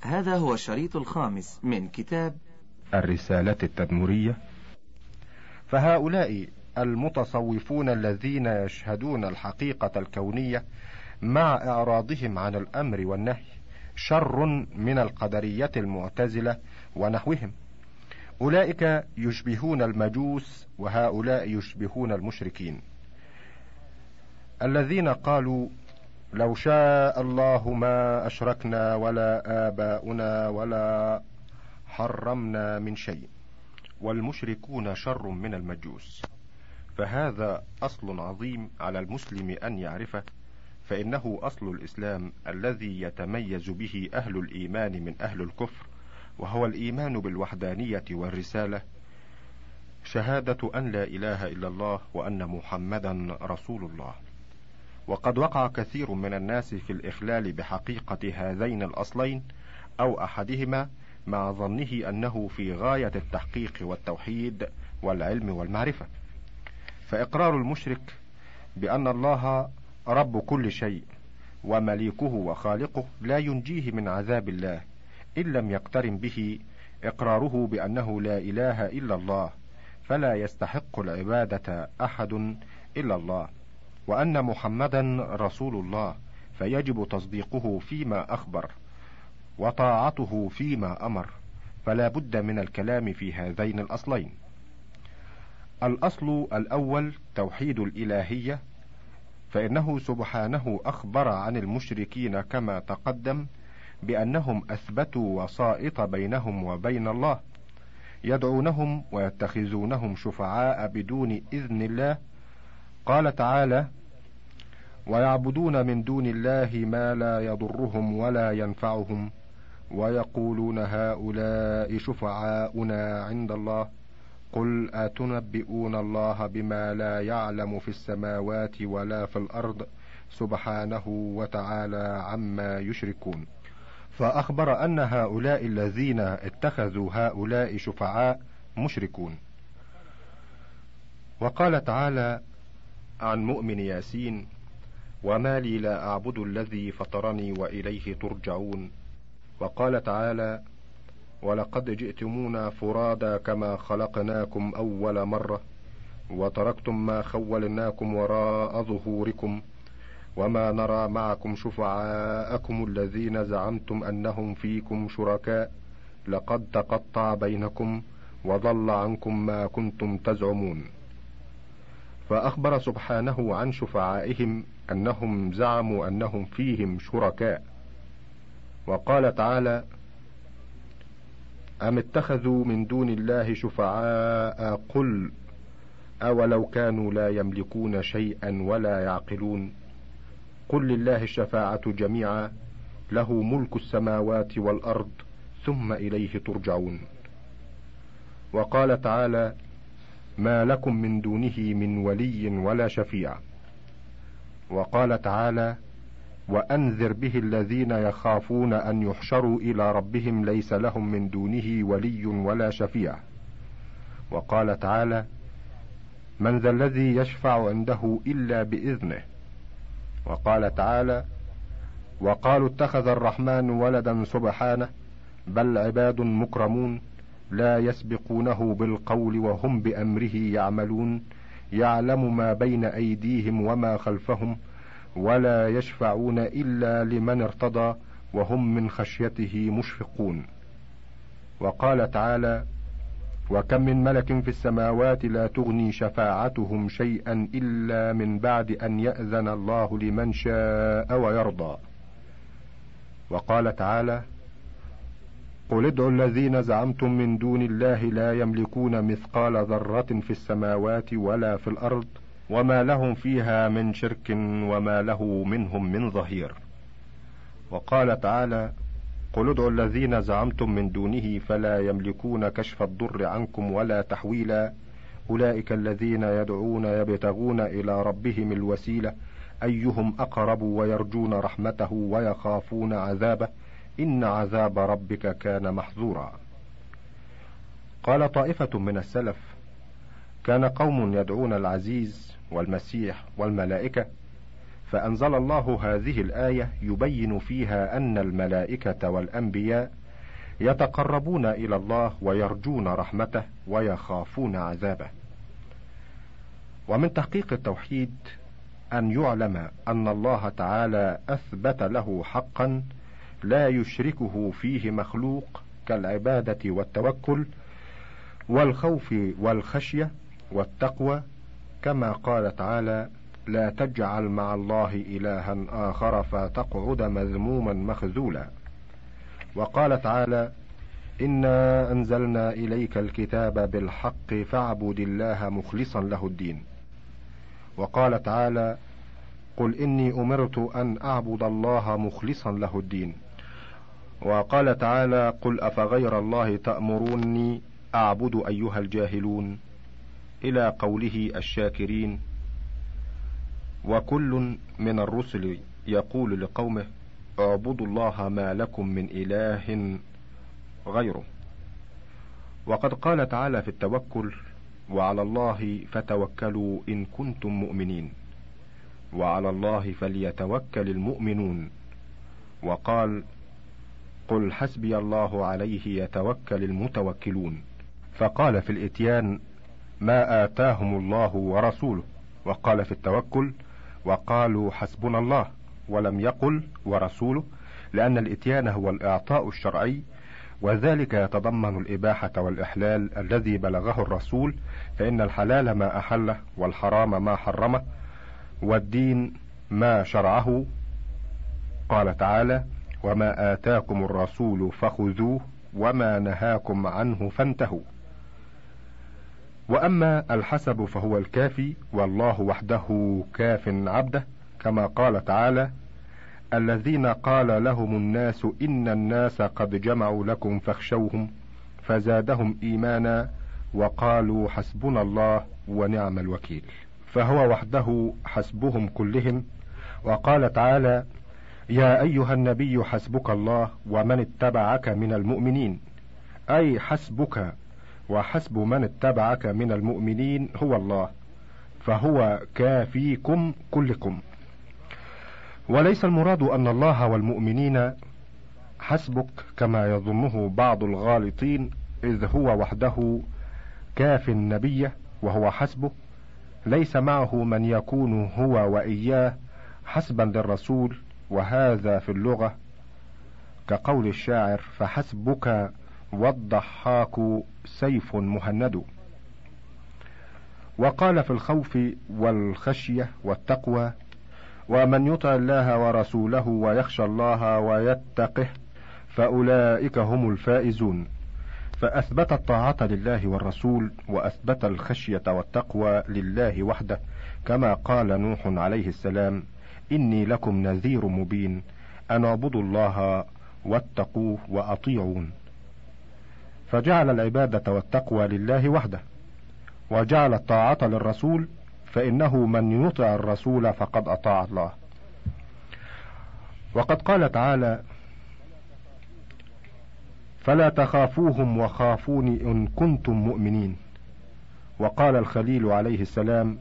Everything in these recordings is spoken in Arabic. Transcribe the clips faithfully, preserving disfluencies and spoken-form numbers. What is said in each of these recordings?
هذا هو الشريط الخامس من كتاب الرسالة التدمرية. فهؤلاء المتصوفون الذين يشهدون الحقيقة الكونية مع إعراضهم عن الأمر والنهي شر من القدرية المعتزلة ونحوهم. أولئك يشبهون المجوس، وهؤلاء يشبهون المشركين الذين قالوا لو شاء الله ما أشركنا ولا آباؤنا ولا حرمنا من شيء، والمشركون شر من المجوس. فهذا أصل عظيم على المسلم أن يعرفه، فإنه أصل الإسلام الذي يتميز به أهل الإيمان من أهل الكفر، وهو الإيمان بالوحدانية والرسالة، شهادة أن لا إله إلا الله وأن محمدا رسول الله. وقد وقع كثير من الناس في الإخلال بحقيقة هذين الأصلين أو أحدهما، مع ظنه أنه في غاية التحقيق والتوحيد والعلم والمعرفة. فإقرار المشرك بأن الله رب كل شيء ومليكه وخالقه لا ينجيه من عذاب الله إن لم يقترن به إقراره بأنه لا إله إلا الله، فلا يستحق العبادة أحد إلا الله، وأن محمدا رسول الله، فيجب تصديقه فيما أخبر وطاعته فيما أمر. فلا بد من الكلام في هذين الأصلين. الأصل الأول توحيد الإلهية، فإنه سبحانه أخبر عن المشركين كما تقدم بأنهم أثبتوا وسائط بينهم وبين الله، يدعونهم ويتخذونهم شفعاء بدون إذن الله. قال تعالى: ويعبدون من دون الله ما لا يضرهم ولا ينفعهم ويقولون هؤلاء شفعاؤنا عند الله قل أتنبئون الله بما لا يعلم في السماوات ولا في الأرض سبحانه وتعالى عما يشركون. فأخبر أن هؤلاء الذين اتخذوا هؤلاء شفعاء مشركون. وقال تعالى عن مؤمن ياسين: وما لي لا أعبد الذي فطرني وإليه ترجعون. وقال تعالى: ولقد جئتمونا فرادا كما خلقناكم أول مرة وتركتم ما خولناكم وراء ظهوركم وما نرى معكم شفعاءكم الذين زعمتم أنهم فيكم شركاء لقد تقطع بينكم وضل عنكم ما كنتم تزعمون. فأخبر سبحانه عن شفعائهم أنهم زعموا أنهم فيهم شركاء. وقال تعالى: أم اتخذوا من دون الله شفعاء قل أولو كانوا لا يملكون شيئا ولا يعقلون قل لله الشفاعة جميعا له ملك السماوات والأرض ثم إليه ترجعون. وقال تعالى: ما لكم من دونه من ولي ولا شفيع. وقال تعالى: وأنذر به الذين يخافون أن يحشروا إلى ربهم ليس لهم من دونه ولي ولا شفيع. وقال تعالى: من ذا الذي يشفع عنده إلا بإذنه. وقال تعالى: وقالوا اتخذ الرحمن ولدا سبحانه بل عباد مكرمون لا يسبقونه بالقول وهم بأمره يعملون يعلم ما بين أيديهم وما خلفهم ولا يشفعون إلا لمن ارتضى وهم من خشيته مشفقون. وقال تعالى: وكم من ملك في السماوات لا تغني شفاعتهم شيئا إلا من بعد أن يأذن الله لمن شاء ويرضى. وقال تعالى: قل ادعوا الذين زعمتم من دون الله لا يملكون مثقال ذرة في السماوات ولا في الأرض وما لهم فيها من شرك وما له منهم من ظهير. وقال تعالى: قل ادعوا الذين زعمتم من دونه فلا يملكون كشف الضر عنكم ولا تحويلا أولئك الذين يدعون يبتغون إلى ربهم الوسيلة أيهم أقرب ويرجون رحمته ويخافون عذابه إن عذاب ربك كان محذورا. قال طائفة من السلف: كان قوم يدعون العزيز والمسيح والملائكة فأنزل الله هذه الآية يبين فيها أن الملائكة والأنبياء يتقربون إلى الله ويرجون رحمته ويخافون عذابه. ومن تحقيق التوحيد أن يعلم أن الله تعالى أثبت له حقا لا يشركه فيه مخلوق كالعبادة والتوكل والخوف والخشية والتقوى، كما قال تعالى: لا تجعل مع الله إلها آخر فتقعد مذموما مخذولا. وقال تعالى: إنا أنزلنا إليك الكتاب بالحق فاعبد الله مخلصا له الدين. وقال تعالى: قل إني أمرت أن أعبد الله مخلصا له الدين. وقال تعالى: قل أفغير الله تأمروني أعبد أيها الجاهلون، إلى قوله الشاكرين. وكل من الرسل يقول لقومه: اعبدوا الله ما لكم من إله غيره. وقد قال تعالى في التوكل: وعلى الله فتوكلوا إن كنتم مؤمنين، وعلى الله فليتوكل المؤمنون. وقال: قل حسبي الله عليه يتوكل المتوكلون. فقال في الإتيان: ما آتاهم الله ورسوله. وقال في التوكل: وقالوا حسبنا الله، ولم يقل ورسوله، لأن الإتيان هو الإعطاء الشرعي، وذلك يتضمن الإباحة والإحلال الذي بلغه الرسول، فإن الحلال ما أحله والحرام ما حرمه والدين ما شرعه. قال تعالى: وما آتاكم الرسول فخذوه وما نهاكم عنه فانتهوا. وأما الحسب فهو الكافي، والله وحده كاف عبده، كما قال تعالى: الذين قال لهم الناس إن الناس قد جمعوا لكم فاخشوهم فزادهم إيمانا وقالوا حسبنا الله ونعم الوكيل. فهو وحده حسبهم كلهم. وقال تعالى: يا أيها النبي حسبك الله ومن اتبعك من المؤمنين، أي حسبك وحسب من اتبعك من المؤمنين هو الله، فهو كافيكم كلكم. وليس المراد أن الله والمؤمنين حسبك كما يظنه بعض الغالطين، إذ هو وحده كاف النبي وهو حسبه، ليس معه من يكون هو وإياه حسبا للرسول، وهذا في اللغة كقول الشاعر: فحسبك والضحاك سيف مهند. وقال في الخوف والخشية والتقوى: ومن يطع الله ورسوله ويخشى الله ويتقه فأولئك هم الفائزون. فأثبت الطاعة لله والرسول، وأثبت الخشية والتقوى لله وحده، كما قال نوح عليه السلام: إني لكم نذير مبين أن اعبدوا الله واتقوه وأطيعون. فجعل العبادة والتقوى لله وحده، وجعل الطاعة للرسول، فإنه من يطع الرسول فقد أطاع الله. وقد قال تعالى: فلا تخافوهم وخافوني إن كنتم مؤمنين. وقال الخليل عليه السلام: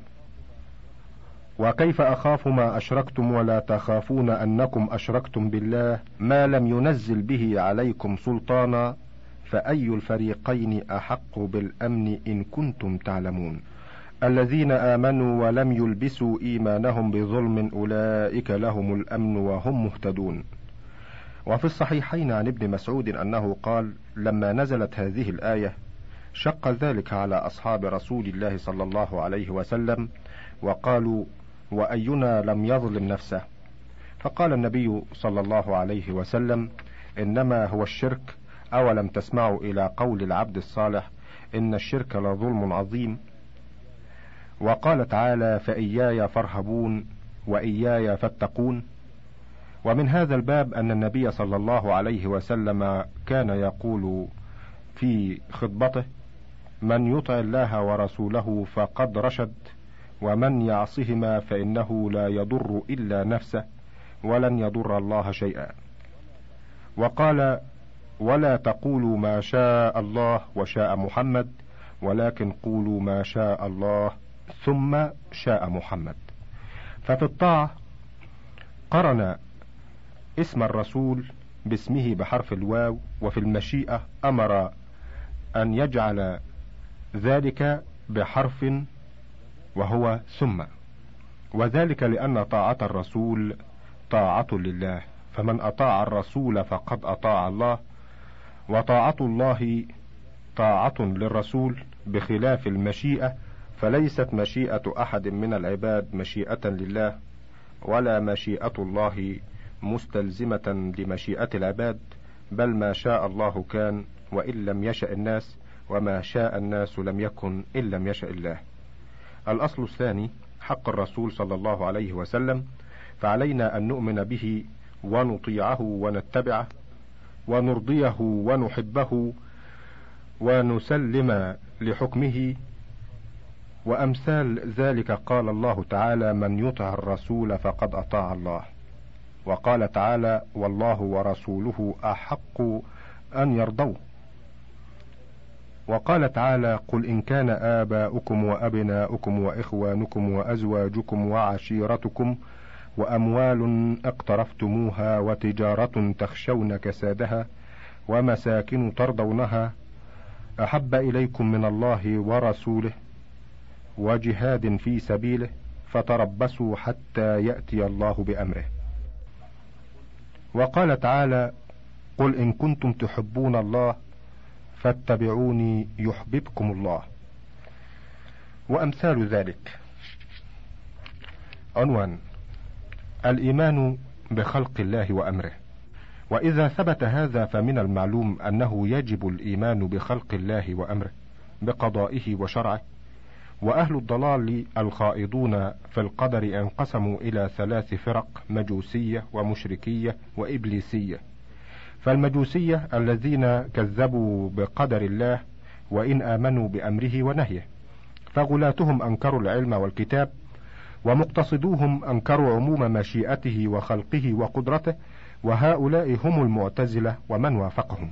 وكيف أخاف ما أشركتم ولا تخافون أنكم أشركتم بالله ما لم ينزل به عليكم سلطانا، فأي الفريقين أحق بالأمن إن كنتم تعلمون. الذين آمنوا ولم يلبسوا إيمانهم بظلم أولئك لهم الأمن وهم مهتدون. وفي الصحيحين عن ابن مسعود أنه قال: لما نزلت هذه الآية شق ذلك على أصحاب رسول الله صلى الله عليه وسلم، وقالوا: وأينا لم يظلم نفسه؟ فقال النبي صلى الله عليه وسلم: إنما هو الشرك. أولم تسمعوا إلى قول العبد الصالح: إن الشرك لظلم عظيم. وقال تعالى: فإياي فارهبون وإياي فاتقون. ومن هذا الباب أن النبي صلى الله عليه وسلم كان يقول في خطبته: من يطع الله ورسوله فقد رشد، ومن يعصهما فإنه لا يضر إلا نفسه ولن يضر الله شيئا. وقال: ولا تقولوا ما شاء الله وشاء محمد، ولكن قولوا ما شاء الله ثم شاء محمد. ففي الطاعة قرن اسم الرسول باسمه بحرف الواو، وفي المشيئة أمر أن يجعل ذلك بحرف وهو ثم، وذلك لأن طاعة الرسول طاعة لله، فمن أطاع الرسول فقد أطاع الله، وطاعة الله طاعة للرسول، بخلاف المشيئة فليست مشيئة أحد من العباد مشيئة لله، ولا مشيئة الله مستلزمة لمشيئة العباد، بل ما شاء الله كان وإن لم يشأ الناس، وما شاء الناس لم يكن إن لم يشأ الله. الأصل الثاني حق الرسول صلى الله عليه وسلم، فعلينا أن نؤمن به ونطيعه ونتبعه ونرضيه ونحبه ونسلم لحكمه. وأمثال ذلك قال الله تعالى: من يطع الرسول فقد أطاع الله. وقال تعالى: والله ورسوله أحق أن يرضوه. وقال تعالى: قل إن كان آباؤكم وأبناؤكم وإخوانكم وأزواجكم وعشيرتكم وأموال اقترفتموها وتجارة تخشون كسادها ومساكن ترضونها أحب إليكم من الله ورسوله وجهاد في سبيله فتربصوا حتى يأتي الله بأمره. وقال تعالى: قل إن كنتم تحبون الله فاتبعوني يحببكم الله. وأمثال ذلك. عنوان: الإيمان بخلق الله وأمره. وإذا ثبت هذا فمن المعلوم أنه يجب الإيمان بخلق الله وأمره بقضائه وشرعه. وأهل الضلال الخائضون في القدر انقسموا إلى ثلاث فرق: مجوسية ومشركية وإبليسية. فالمجوسية الذين كذبوا بقدر الله وإن آمنوا بأمره ونهيه، فغلاتهم أنكروا العلم والكتاب، ومقتصدوهم أنكروا عموم مشيئته وخلقه وقدرته، وهؤلاء هم المعتزلة ومن وافقهم.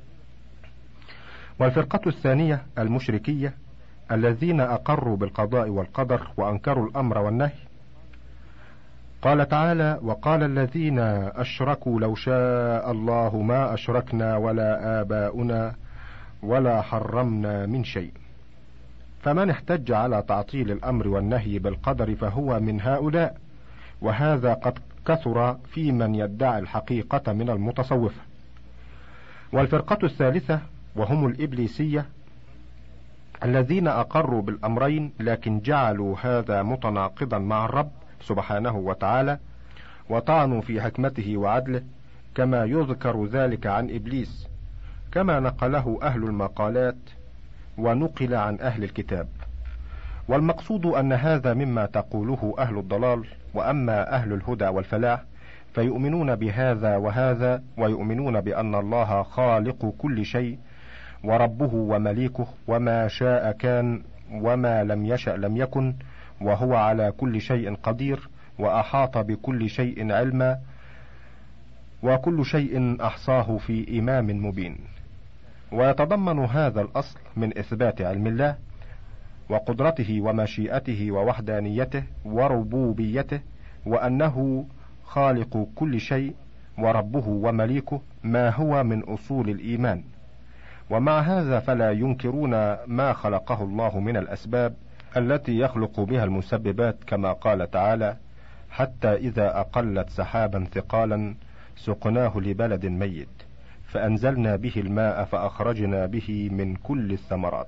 والفرقة الثانية المشركية الذين أقروا بالقضاء والقدر وأنكروا الأمر والنهي. قال تعالى: وقال الذين أشركوا لو شاء الله ما أشركنا ولا آباؤنا ولا حرمنا من شيء. فمن احتج على تعطيل الأمر والنهي بالقدر فهو من هؤلاء، وهذا قد كثر في من يدعي الحقيقة من المتصوفة. والفرقة الثالثة وهم الإبليسية الذين أقروا بالأمرين لكن جعلوا هذا متناقضا مع الرب سبحانه وتعالى، وطعنوا في حكمته وعدله، كما يذكر ذلك عن إبليس، كما نقله أهل المقالات ونقل عن أهل الكتاب. والمقصود أن هذا مما تقوله أهل الضلال. وأما أهل الهدى والفلاح فيؤمنون بهذا وهذا، ويؤمنون بأن الله خالق كل شيء وربه ومليكه، وما شاء كان وما لم يشأ لم يكن، وهو على كل شيء قدير، وأحاط بكل شيء علما، وكل شيء أحصاه في إمام مبين. ويتضمن هذا الأصل من إثبات علم الله وقدرته ومشيئته ووحدانيته وربوبيته، وأنه خالق كل شيء وربه ومليكه، ما هو من أصول الإيمان. ومع هذا فلا ينكرون ما خلقه الله من الأسباب التي يخلق بها المسببات، كما قال تعالى: حتى إذا أقلت سحابا ثقالا سقناه لبلد ميت فأنزلنا به الماء فأخرجنا به من كل الثمرات.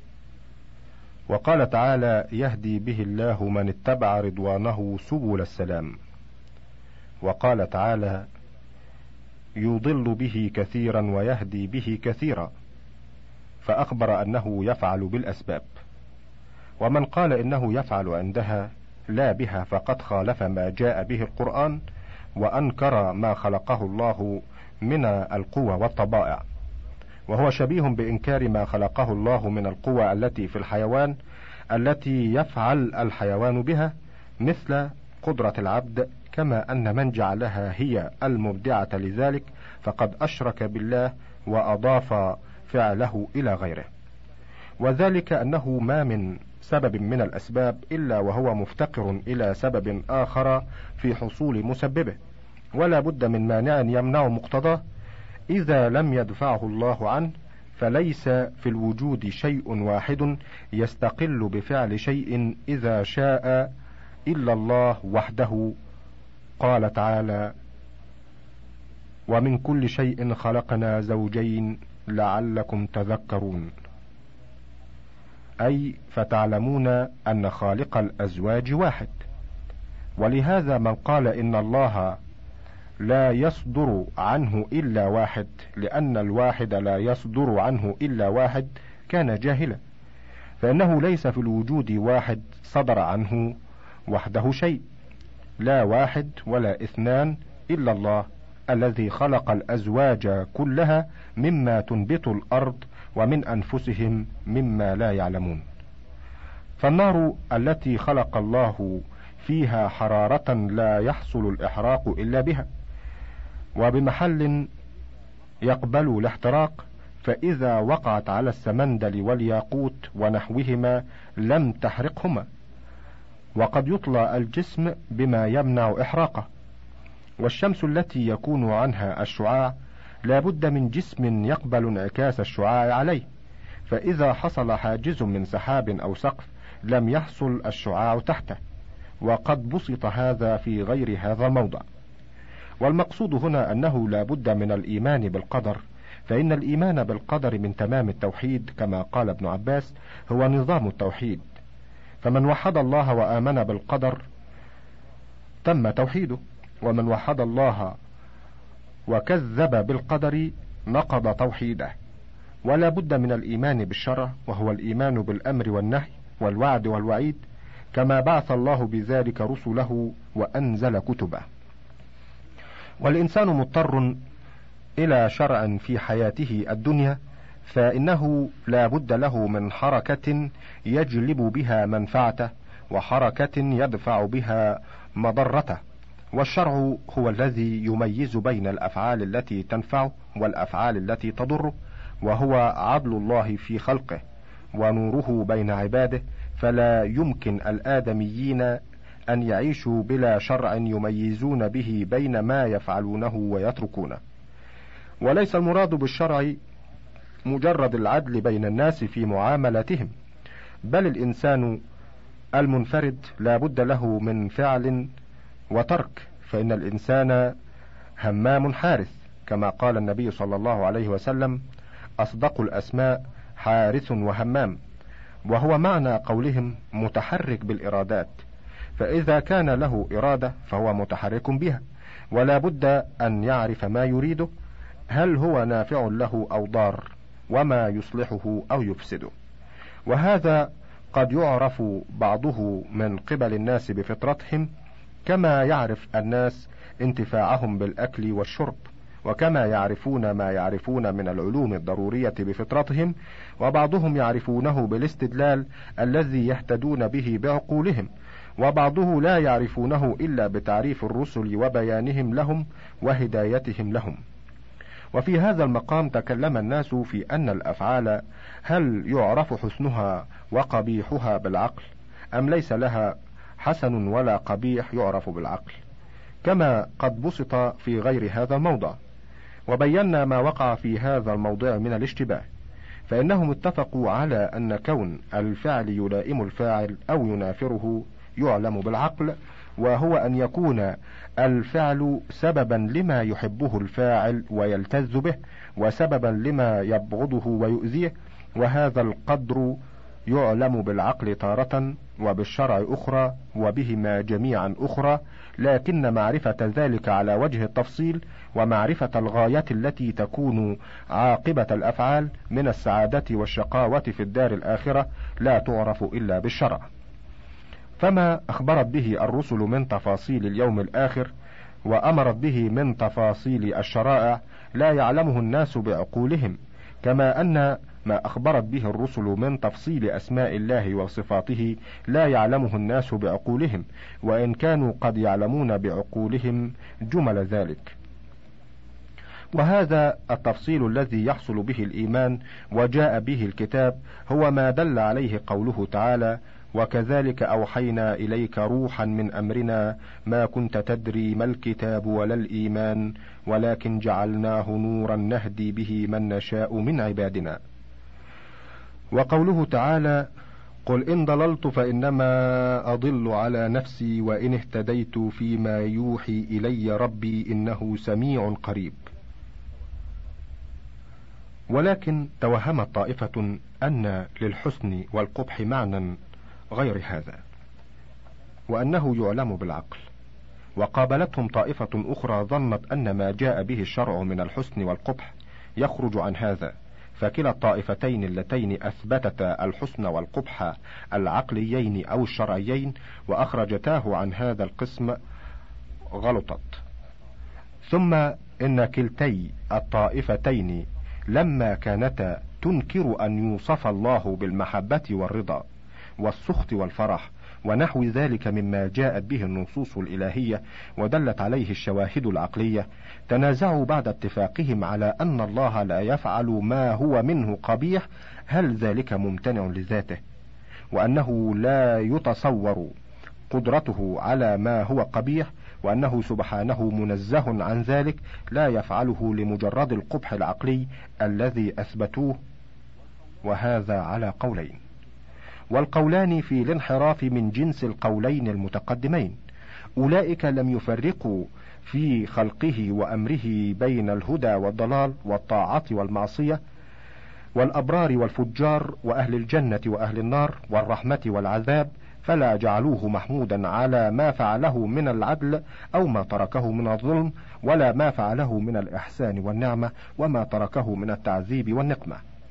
وقال تعالى: يهدي به الله من اتبع رضوانه سبل السلام. وقال تعالى: يضل به كثيرا ويهدي به كثيرا، فأخبر أنه يفعل بالأسباب. ومن قال إنه يفعل عندها لا بها فقد خالف ما جاء به القرآن، وأنكر ما خلقه الله من القوى والطبائع، وهو شبيه بإنكار ما خلقه الله من القوى التي في الحيوان التي يفعل الحيوان بها، مثل قدرة العبد، كما أن من جعلها هي المبدعة لذلك فقد أشرك بالله وأضاف فعله إلى غيره. وذلك أنه ما من سبب من الأسباب إلا وهو مفتقر إلى سبب آخر في حصول مسببه، ولا بد من مانع يمنع مقتضاه. إذا لم يدفعه الله عنه فليس في الوجود شيء واحد يستقل بفعل شيء إذا شاء إلا الله وحده. قال تعالى: ومن كل شيء خلقنا زوجين لعلكم تذكرون، أي فتعلمون أن خالق الأزواج واحد. ولهذا من قال إن الله لا يصدر عنه إلا واحد لأن الواحد لا يصدر عنه إلا واحد كان جاهلا، فإنه ليس في الوجود واحد صدر عنه وحده شيء، لا واحد ولا اثنان إلا الله الذي خلق الأزواج كلها مما تنبت الأرض ومن أنفسهم مما لا يعلمون. فالنار التي خلق الله فيها حرارة لا يحصل الإحراق إلا بها، وبمحل يقبل الاحتراق، فإذا وقعت على السمندل والياقوت ونحوهما لم تحرقهما، وقد يطلى الجسم بما يمنع إحراقه. والشمس التي يكون عنها الشعاع لا بد من جسم يقبل انعكاس الشعاع عليه، فإذا حصل حاجز من سحاب أو سقف لم يحصل الشعاع تحته، وقد بسط هذا في غير هذا الموضع. والمقصود هنا أنه لا بد من الإيمان بالقدر، فإن الإيمان بالقدر من تمام التوحيد، كما قال ابن عباس هو نظام التوحيد. فمن وحد الله وآمن بالقدر تم توحيده، ومن وحد الله وكذب بالقدر نقض توحيده. ولا بد من الإيمان بالشرع، وهو الإيمان بالأمر والنهي والوعد والوعيد، كما بعث الله بذلك رسله وأنزل كتبه. والإنسان مضطر إلى شرع في حياته الدنيا، فإنه لا بد له من حركة يجلب بها منفعته وحركة يدفع بها مضرته. والشرع هو الذي يميز بين الأفعال التي تنفعه والأفعال التي تضره، وهو عدل الله في خلقه ونوره بين عباده، فلا يمكن الآدميين أن يعيشوا بلا شرع يميزون به بين ما يفعلونه ويتركونه. وليس المراد بالشرع مجرد العدل بين الناس في معاملتهم، بل الإنسان المنفرد لا بد له من فعل وترك، فإن الإنسان همام حارث، كما قال النبي صلى الله عليه وسلم: أصدق الأسماء حارث وهمام، وهو معنى قولهم متحرك بالإرادات، فإذا كان له إرادة فهو متحرك بها، ولا بد أن يعرف ما يريده، هل هو نافع له أو ضار، وما يصلحه أو يفسده. وهذا قد يعرف بعضه من قبل الناس بفطرتهم، كما يعرف الناس انتفاعهم بالأكل والشرب، وكما يعرفون ما يعرفون من العلوم الضرورية بفطرتهم، وبعضهم يعرفونه بالاستدلال الذي يهتدون به بعقولهم، وبعضه لا يعرفونه إلا بتعريف الرسل وبيانهم لهم وهدايتهم لهم. وفي هذا المقام تكلم الناس في أن الأفعال هل يعرف حسنها وقبيحها بالعقل، أم ليس لها حسن ولا قبيح يعرف بالعقل، كما قد بسط في غير هذا الموضع. وبينا ما وقع في هذا الموضع من الاشتباه، فإنهم اتفقوا على أن كون الفعل يلائم الفاعل أو ينافره يعلم بالعقل، وهو أن يكون الفعل سببا لما يحبه الفاعل ويلتذ به، وسببا لما يبغضه ويؤذيه، وهذا القدر يعلم بالعقل تارة وبالشرع أخرى وبهما جميعا أخرى، لكن معرفة ذلك على وجه التفصيل ومعرفة الغاية التي تكون عاقبة الأفعال من السعادة والشقاوة في الدار الآخرة لا تعرف إلا بالشرع. فما أخبرت به الرسل من تفاصيل اليوم الآخر وأمرت به من تفاصيل الشرائع لا يعلمه الناس بعقولهم، كما أن ما أخبرت به الرسل من تفصيل أسماء الله وصفاته لا يعلمه الناس بعقولهم، وإن كانوا قد يعلمون بعقولهم جمل ذلك. وهذا التفصيل الذي يحصل به الإيمان وجاء به الكتاب هو ما دل عليه قوله تعالى: وكذلك أوحينا إليك روحا من أمرنا ما كنت تدري ما الكتاب ولا الإيمان ولكن جعلناه نورا نهدي به من نشاء من عبادنا. وقوله تعالى: قل إن ضللت فإنما أضل على نفسي وإن اهتديت فيما يوحي إلي ربي إنه سميع قريب. ولكن توهمت طائفة أن للحسن والقبح معنى غير هذا، وأنه يعلم بالعقل، وقابلتهم طائفة أخرى ظنت أن ما جاء به الشرع من الحسن والقبح يخرج عن هذا، فكلا الطائفتين اللتين أثبتتا الحسن والقبح العقليين أو الشرعيين وأخرجتاه عن هذا القسم غلطت. ثم إن كلتي الطائفتين لما كانتا تنكر أن يوصف الله بالمحبة والرضا والسخط والفرح ونحو ذلك مما جاءت به النصوص الإلهية ودلت عليه الشواهد العقلية، تنازعوا بعد اتفاقهم على أن الله لا يفعل ما هو منه قبيح هل ذلك ممتنع لذاته، وأنه لا يتصور قدرته على ما هو قبيح، وأنه سبحانه منزه عن ذلك لا يفعله لمجرد القبح العقلي الذي أثبتوه. وهذا على قولين، والقولان في الانحراف من جنس القولين المتقدمين. أولئك لم يفرقوا في خلقه وأمره بين الهدى والضلال والطاعة والمعصية والأبرار والفجار وأهل الجنة وأهل النار والرحمة والعذاب، فلا جعلوه محمودا على ما فعله من العدل أو ما تركه من الظلم، ولا ما فعله من الإحسان والنعمة وما تركه من التعذيب والنقمة.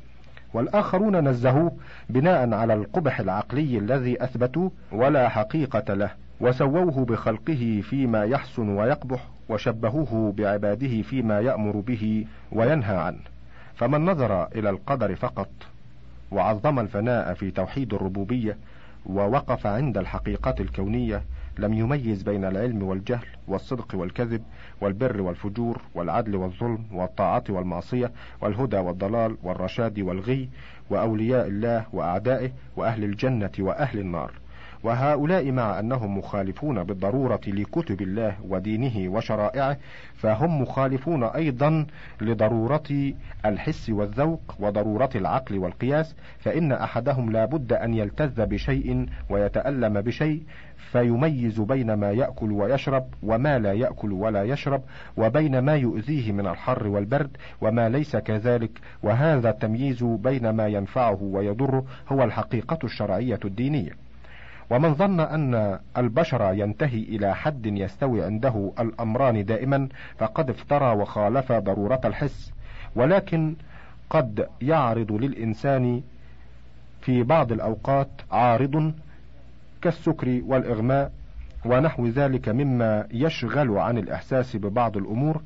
والآخرون نزهوه بناء على القبح العقلي الذي أثبتوه ولا حقيقة له، وسووه بخلقه فيما يحسن ويقبح، وشبهوه بعباده فيما يأمر به وينهى عنه. فمن نظر إلى القدر فقط وعظم الفناء في توحيد الربوبية ووقف عند الحقيقة الكونية لم يميز بين العلم والجهل والصدق والكذب والبر والفجور والعدل والظلم والطاعة والمعصية والهدى والضلال والرشاد والغي وأولياء الله وأعدائه وأهل الجنة وأهل النار. وهؤلاء مع أنهم مخالفون بالضرورة لكتب الله ودينه وشرائعه، فهم مخالفون أيضا لضرورة الحس والذوق وضرورة العقل والقياس، فإن أحدهم لا بد أن يلتذ بشيء ويتألم بشيء فيميز بين ما يأكل ويشرب وما لا يأكل ولا يشرب، وبين ما يؤذيه من الحر والبرد وما ليس كذلك، وهذا التمييز بين ما ينفعه ويضره هو الحقيقة الشرعية الدينية. ومن ظن أن البشر ينتهي إلى حد يستوي عنده الأمران دائما فقد افترى وخالف ضرورة الحس، ولكن قد يعرض للإنسان في بعض الأوقات عارض كالسكر والإغماء ونحو ذلك مما يشغل عن الإحساس ببعض الأمور،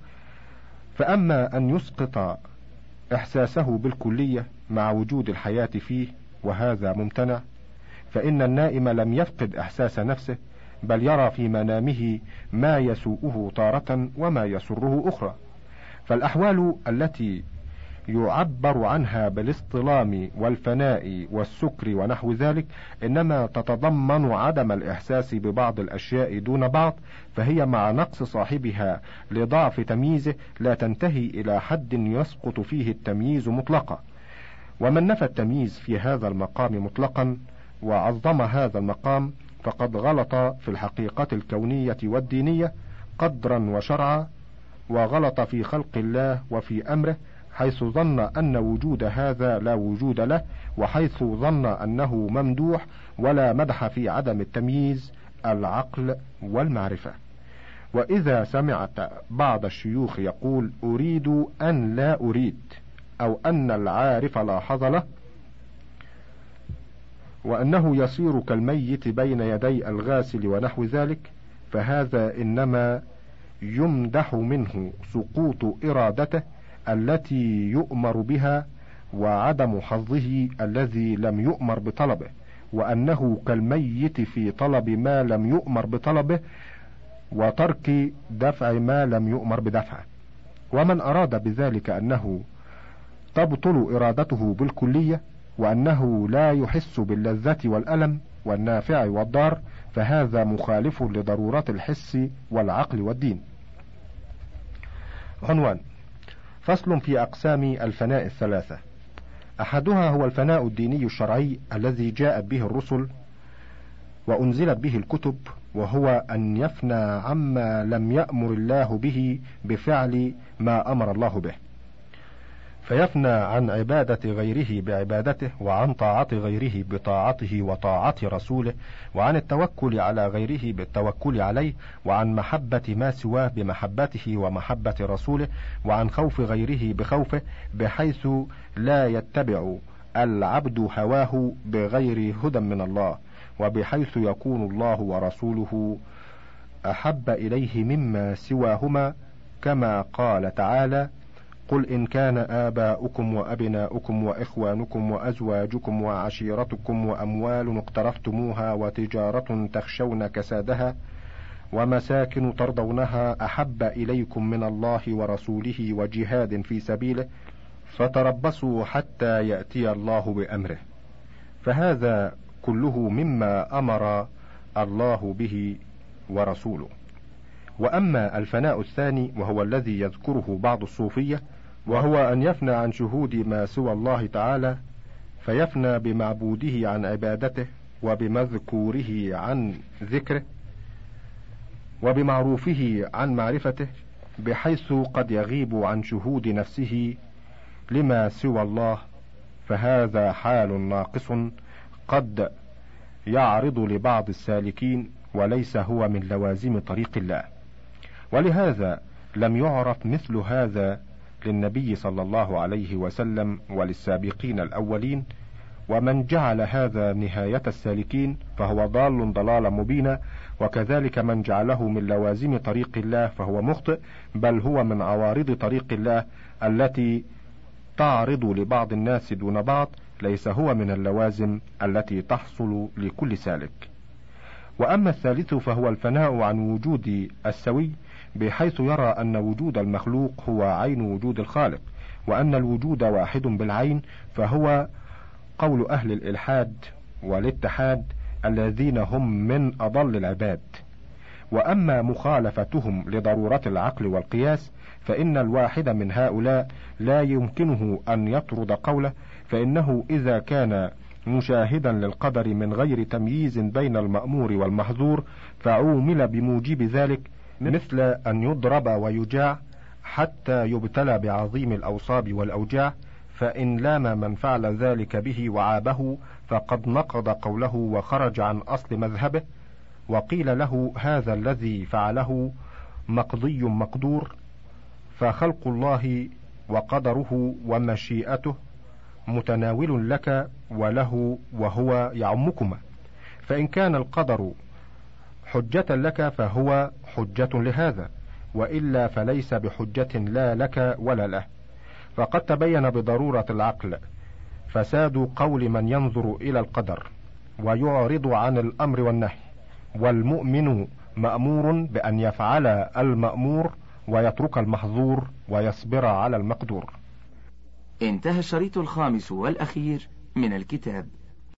فأما أن يسقط إحساسه بالكلية مع وجود الحياة فيه وهذا ممتنع، فإن النائم لم يفقد إحساس نفسه بل يرى في منامه ما يسوءه تارة وما يسره أخرى. فالأحوال التي يعبر عنها بالاصطلام والفناء والسكر ونحو ذلك إنما تتضمن عدم الإحساس ببعض الأشياء دون بعض، فهي مع نقص صاحبها لضعف تمييزه لا تنتهي إلى حد يسقط فيه التمييز مطلقا. ومن نفى التمييز في هذا المقام مطلقا وعظم هذا المقام فقد غلط في الحقيقة الكونية والدينية قدرا وشرعا، وغلط في خلق الله وفي أمره، حيث ظن أن وجود هذا لا وجود له، وحيث ظن أنه ممدوح ولا مدح في عدم التمييز العقل والمعرفة. وإذا سمعت بعض الشيوخ يقول أريد أن لا أريد، أو أن العارف لا حظ له، وأنه يصير كالميت بين يدي الغاسل ونحو ذلك، فهذا إنما يمدح منه سقوط إرادته التي يؤمر بها وعدم حظه الذي لم يؤمر بطلبه، وأنه كالميت في طلب ما لم يؤمر بطلبه وترك دفع ما لم يؤمر بدفعه. ومن أراد بذلك أنه تبطل إرادته بالكلية، وأنه لا يحس باللذة والألم والنافع والضار، فهذا مخالف لضرورات الحس والعقل والدين. عنوان: فصل في أقسام الفناء الثلاثة. أحدها هو الفناء الديني الشرعي الذي جاءت به الرسل وأنزلت به الكتب، وهو أن يفنى عما لم يأمر الله به بفعل ما أمر الله به، فيفنى عن عبادة غيره بعبادته، وعن طاعة غيره بطاعته وطاعة رسوله، وعن التوكل على غيره بالتوكل عليه، وعن محبة ما سواه بمحبته ومحبة رسوله، وعن خوف غيره بخوفه، بحيث لا يتبع العبد هواه بغير هدى من الله، وبحيث يكون الله ورسوله أحب إليه مما سواهما، كما قال تعالى: قل إن كان آباؤكم وأبناؤكم وإخوانكم وأزواجكم وعشيرتكم وأموال اقترفتموها وتجارة تخشون كسادها ومساكن ترضونها أحب إليكم من الله ورسوله وجهاد في سبيله فتربصوا حتى يأتي الله بأمره. فهذا كله مما أمر الله به ورسوله. وأما الفناء الثاني وهو الذي يذكره بعض الصوفية، وهو أن يفنى عن شهود ما سوى الله تعالى، فيفنى بمعبوده عن عبادته، وبمذكوره عن ذكره، وبمعروفه عن معرفته، بحيث قد يغيب عن شهود نفسه لما سوى الله، فهذا حال ناقص قد يعرض لبعض السالكين، وليس هو من لوازم طريق الله. ولهذا لم يعرف مثل هذا للنبي صلى الله عليه وسلم وللسابقين الأولين، ومن جعل هذا نهاية السالكين فهو ضال ضلالا مبينا، وكذلك من جعله من لوازم طريق الله فهو مخطئ، بل هو من عوارض طريق الله التي تعرض لبعض الناس دون بعض، ليس هو من اللوازم التي تحصل لكل سالك. وأما الثالث فهو الفناء عن وجود السوي، بحيث يرى أن وجود المخلوق هو عين وجود الخالق، وأن الوجود واحد بالعين، فهو قول أهل الإلحاد والاتحاد الذين هم من أضل العباد. وأما مخالفتهم لضرورة العقل والقياس، فإن الواحد من هؤلاء لا يمكنه أن يطرد قوله، فإنه إذا كان مشاهدا للقدر من غير تمييز بين المأمور والمحظور، فعومل بموجب ذلك، مثل أن يضرب ويجاع حتى يبتلى بعظيم الأوصاب والأوجاع، فإن لام من فعل ذلك به وعابه فقد نقض قوله وخرج عن أصل مذهبه، وقيل له هذا الذي فعله مقضي مقدور، فخلق الله وقدره ومشيئته متناول لك وله، وهو يعمكما، فإن كان القدر حجة لك فهو حجة لهذا، وإلا فليس بحجة لا لك ولا له. فقد تبين بضرورة العقل فساد قول من ينظر إلى القدر ويعرض عن الأمر والنهي، والمؤمن مأمور بأن يفعل المأمور ويترك المحظور ويصبر على المقدور. انتهى الشريط الخامس والأخير من الكتاب.